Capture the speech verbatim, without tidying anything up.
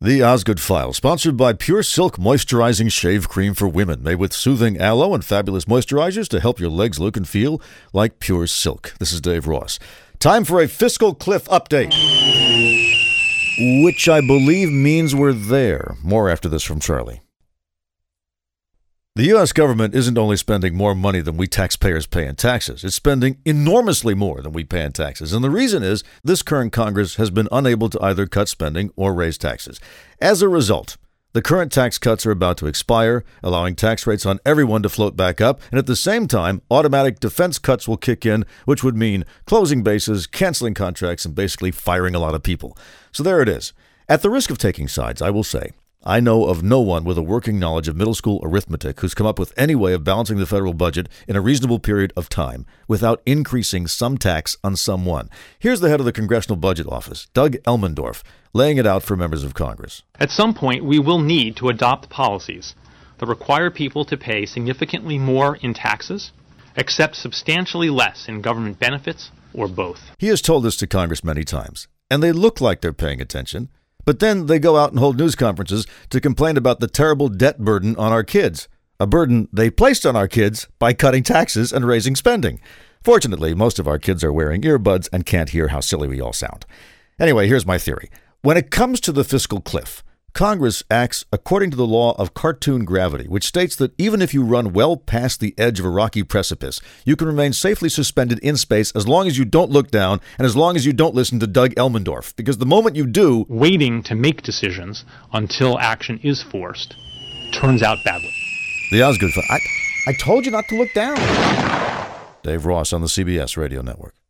The Osgood File, sponsored by Pure Silk Moisturizing Shave Cream for Women, made with soothing aloe and fabulous moisturizers to help your legs look and feel like pure silk. This is Dave Ross. Time for a fiscal cliff update, which I believe means we're there. More after this from Charlie. The U S government isn't only spending more money than we taxpayers pay in taxes, it's spending enormously more than we pay in taxes. And the reason is this current Congress has been unable to either cut spending or raise taxes. As a result, the current tax cuts are about to expire, allowing tax rates on everyone to float back up, and at the same time, automatic defense cuts will kick in, which would mean closing bases, canceling contracts, and basically firing a lot of people. So there it is. At the risk of taking sides, I will say, I know of no one with a working knowledge of middle school arithmetic who's come up with any way of balancing the federal budget in a reasonable period of time without increasing some tax on someone. Here's the head of the Congressional Budget Office, Doug Elmendorf, laying it out for members of Congress. At some point, we will need to adopt policies that require people to pay significantly more in taxes, accept substantially less in government benefits, or both. He has told this to Congress many times, and they look like they're paying attention. But then they go out and hold news conferences to complain about the terrible debt burden on our kids, a burden they placed on our kids by cutting taxes and raising spending. Fortunately, most of our kids are wearing earbuds and can't hear how silly we all sound. Anyway, here's my theory. When it comes to the fiscal cliff, Congress acts according to the law of cartoon gravity, which states that even if you run well past the edge of a rocky precipice, you can remain safely suspended in space as long as you don't look down and as long as you don't listen to Doug Elmendorf. Because the moment you do, waiting to make decisions until action is forced turns out badly. The Osgood File. I, I told you not to look down. Dave Ross on the C B S Radio Network.